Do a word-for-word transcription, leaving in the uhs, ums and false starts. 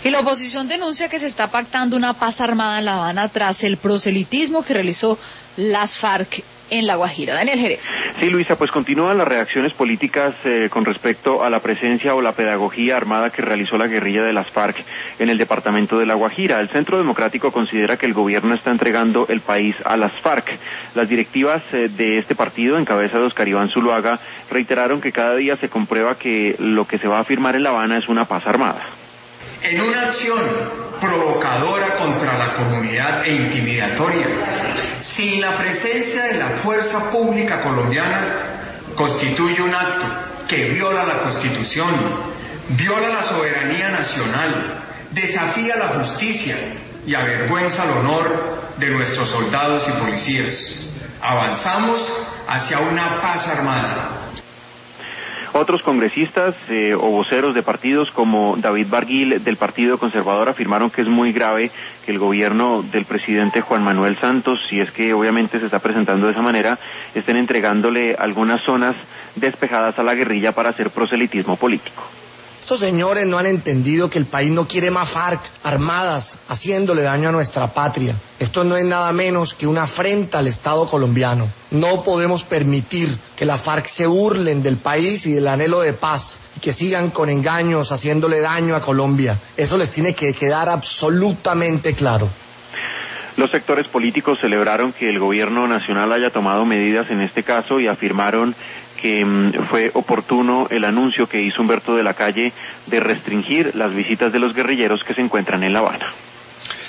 Y la oposición denuncia que se está pactando una paz armada en La Habana tras el proselitismo que realizó las FARC en La Guajira. Daniel Jerez. Sí, Luisa, pues continúan las reacciones políticas eh, con respecto a la presencia o la pedagogía armada que realizó la guerrilla de las FARC en el departamento de La Guajira. El Centro Democrático considera que el gobierno está entregando el país a las FARC. Las directivas eh, de este partido, en cabeza de Oscar Iván Zuluaga, reiteraron que cada día se comprueba que lo que se va a firmar en La Habana es una paz armada. En una acción provocadora contra la comunidad e intimidatoria, sin la presencia de la fuerza pública colombiana, constituye un acto que viola la Constitución, viola la soberanía nacional, desafía la justicia y avergüenza el honor de nuestros soldados y policías. Avanzamos hacia una paz armada. Otros congresistas eh, o voceros de partidos como David Barguil del Partido Conservador afirmaron que es muy grave que el gobierno del presidente Juan Manuel Santos, si es que obviamente se está presentando de esa manera, estén entregándole algunas zonas despejadas a la guerrilla para hacer proselitismo político. Estos señores no han entendido que el país no quiere más FARC armadas haciéndole daño a nuestra patria. Esto no es nada menos que una afrenta al Estado colombiano. No podemos permitir que la FARC se burlen del país y del anhelo de paz y que sigan con engaños haciéndole daño a Colombia. Eso les tiene que quedar absolutamente claro. Los sectores políticos celebraron que el gobierno nacional haya tomado medidas en este caso y afirmaron que mm, fue oportuno el anuncio que hizo Humberto de la Calle de restringir las visitas de los guerrilleros que se encuentran en La Habana.